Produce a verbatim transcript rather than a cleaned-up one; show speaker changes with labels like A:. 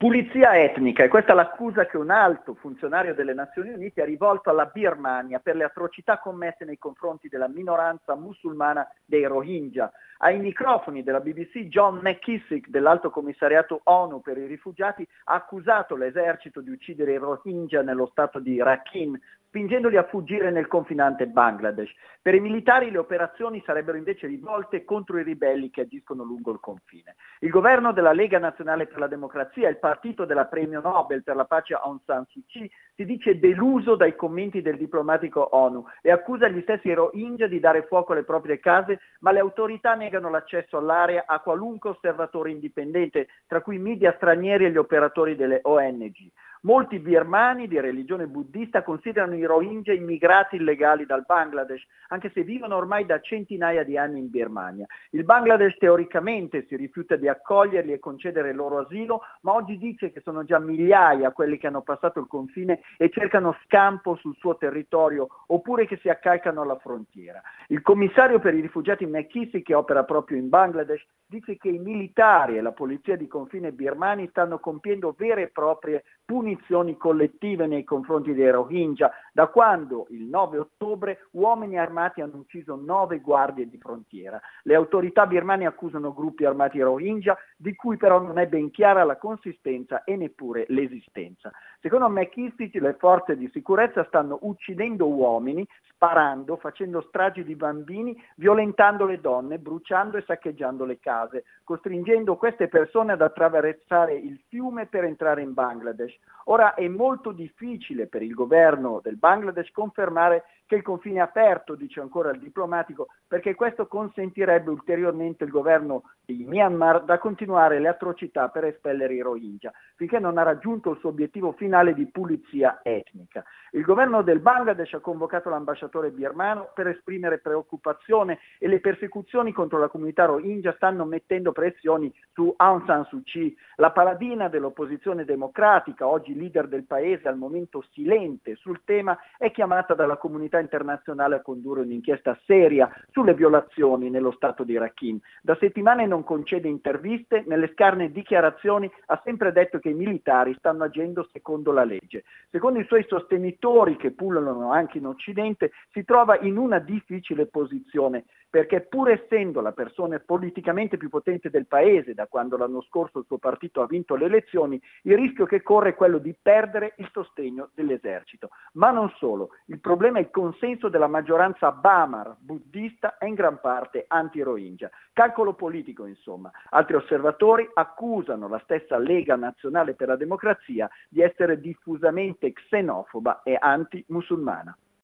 A: Pulizia etnica, e questa è l'accusa che un alto funzionario delle Nazioni Unite ha rivolto alla Birmania per le atrocità commesse nei confronti della minoranza musulmana dei Rohingya. Ai microfoni della B B C John McKissick dell'Alto Commissariato ONU per i rifugiati ha accusato l'esercito di uccidere i Rohingya nello stato di Rakhine, spingendoli a fuggire nel confinante Bangladesh. Per i militari le operazioni sarebbero invece rivolte contro i ribelli che agiscono lungo il confine. Il governo della Lega Nazionale per la Democrazia, il partito della premio Nobel per la pace Aung San Suu Kyi, si dice deluso dai commenti del diplomatico ONU e accusa gli stessi Rohingya di dare fuoco alle proprie case, ma le autorità negano l'accesso all'area a qualunque osservatore indipendente, tra cui media stranieri e gli operatori delle O N G. Molti birmani di religione buddista considerano i Rohingya immigrati illegali dal Bangladesh, anche se vivono ormai da centinaia di anni in Birmania. Il Bangladesh teoricamente si rifiuta di accoglierli e concedere loro asilo, ma oggi dice che sono già migliaia quelli che hanno passato il confine e cercano scampo sul suo territorio, oppure che si accalcano alla frontiera. Il commissario per i rifugiati McKissick, che opera proprio in Bangladesh, dice che i militari e la polizia di confine birmani stanno compiendo vere e proprie punizioni collettive nei confronti dei Rohingya, da quando il nove ottobre uomini armati hanno ucciso nove guardie di frontiera. Le autorità birmane accusano gruppi armati Rohingya, di cui però non è ben chiara la consistenza e neppure l'esistenza. Secondo McKissick, le forze di sicurezza stanno uccidendo uomini, sparando, facendo stragi di bambini, violentando le donne, bruciando e saccheggiando le case, costringendo queste persone ad attraversare il fiume per entrare in Bangladesh. Ora è molto difficile per il governo del Bangladesh confermare che il confine è aperto, dice ancora il diplomatico, perché questo consentirebbe ulteriormente il governo di Myanmar da continuare le atrocità per espellere i Rohingya, finché non ha raggiunto il suo obiettivo finale di pulizia etnica. Il governo del Bangladesh ha convocato l'ambasciatore birmano per esprimere preoccupazione e le persecuzioni contro la comunità Rohingya stanno mettendo pressioni su Aung San Suu Kyi, la paladina dell'opposizione democratica, oggi leader del paese, al momento silente sul tema, è chiamata dalla comunità internazionale a condurre un'inchiesta seria sulle violazioni nello stato di Rakhine. Da settimane non concede interviste, nelle scarne dichiarazioni ha sempre detto che i militari stanno agendo secondo la legge. Secondo i suoi sostenitori, che pullulano anche in Occidente, si trova in una difficile posizione, perché pur essendo la persona politicamente più potente del paese da quando l'anno scorso il suo partito ha vinto le elezioni, il rischio che corre è quello di perdere il sostegno dell'esercito. Ma non solo, il problema è il consenso della maggioranza Bamar, buddista e in gran parte anti-Rohingya. Calcolo politico, insomma. Altri osservatori accusano la stessa Lega Nazionale per la Democrazia di essere diffusamente xenofoba e anti-musulmana.